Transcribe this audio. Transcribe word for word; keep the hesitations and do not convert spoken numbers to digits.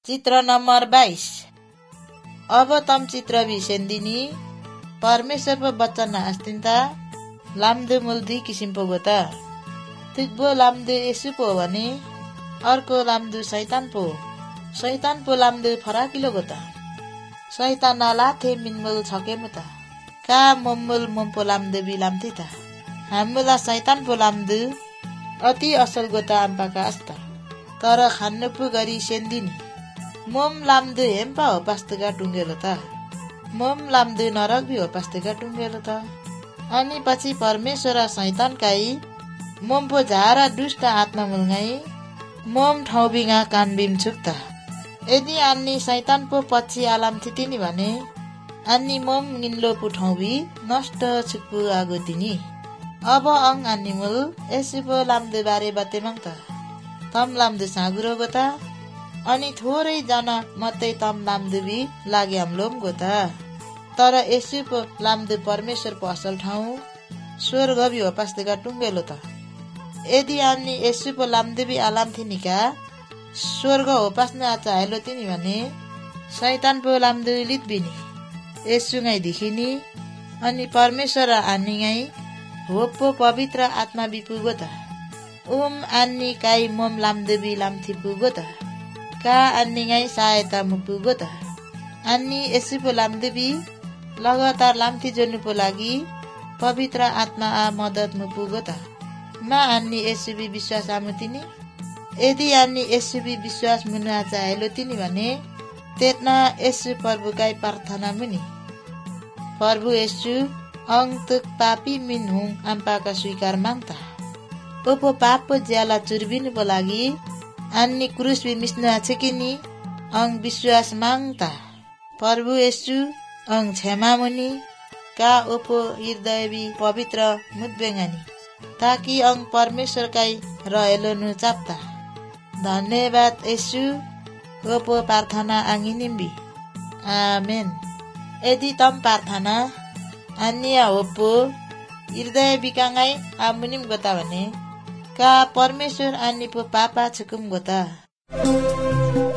चित्र नम्बर बाइस। अब तम चित्र भिसेन्दिनी परमेश्वर पो बच्चन आस्तिन्ता लाम्दु मूल दुई किसिम पो गो त। तुग्बो लाम्दु यसु पो भने अर्को लाम्दु शैतान पो। शैतान पो लाम्दु फराकिलो गो त। शैतान लाथे मिनमुल छकेमु त का मम्मुल मम्पो लाम्दु बिलाम्थि त। हामुला शैतान पो लाम्दु अति असल गो त आम्पाका आस्ता। तर खान्नु पो गरी सेन्दिनी मोम लाम्दु हेम्पा हो पास्तुका टुङ्गेलो त। मोम लाम्दु नरक भी हो पास्तुका टुङ्गेलो त। अनि पछि परमेश्वर शैतान काई मोम पो झारा दुष्ट आत्मा मुलगाई मोम ठाउँ बिगा कान बिम छुक्ता। यदि अन्नी शैतान पो पछि आलाम थितिनी भने अन्नी मोम गिन्लो पु ठाउँ बि नष्ट छुक्पु आगो तिनी। अब अङ अन्नी मुल यसु पो लाम्दु बारे बाते माग्ता तम लाम्दु सागुरो गो त। अनि थोरै जना मत्तै तम लाम्दु बि लागे हमलोम गो त। तर यसु पो लाम्दु परमेश्वर पो असल ठाउँ स्वर्ग बि हो पास्तुका टुङ्गेलो त। यदि अन्नी यसु पो लाम्दु बि आलाम थिनिका स्वर्ग हो पास्न चाहेलो तिनी भने शैतान पो लाम्दु लित बिनी यसु गाई दिखिनी। अनि परमेश्वर आन्नी गाई हो पो पवित्र आत्मा बि पुगो त। उम अन्नी काई मोम लाम्दु बि लाम्थि पुगो त का अन्नी गाई सहायता मु पुगो त। अन्नी यसु पो लाम्दु बि लगातार लाम्थि जोनु पो लागि पवित्र आत्मा आ मदत मु पुगो त। मा अन्नी यसु बि विश्वास आमु तिनी। यदि अन्नी यसु बि विश्वास मुना चाहेलो तिनी भने तेतना यसु प्रभु काई प्रार्थना मुनि प्रभु यसु अंग तुक पापी मिन हुँ आम्पाका स्वीकार माग्ता। ओपो पाप पो ज्याला चुर्बिनु पो लागि अन्नी क्रुस बि मिस्नु आछकिनी अंग विश्वास माग्ता। प्रभु यसु अंग क्षमा मुनि का ओपो हृदय बि पवित्र मुद्बेगानी ताकि अंग परमेश्वर काई रहेलो नु चाप्ता। धन्यवाद यसु ओपो प्रार्थना आंगिनिम्बी आमेन। यदि तम प्रार्थना अन्य ओपो हृदय बिकांगाई आमुनिम गोता भने का परमेश्वर अन्नी पो पापा छुकुम गोता।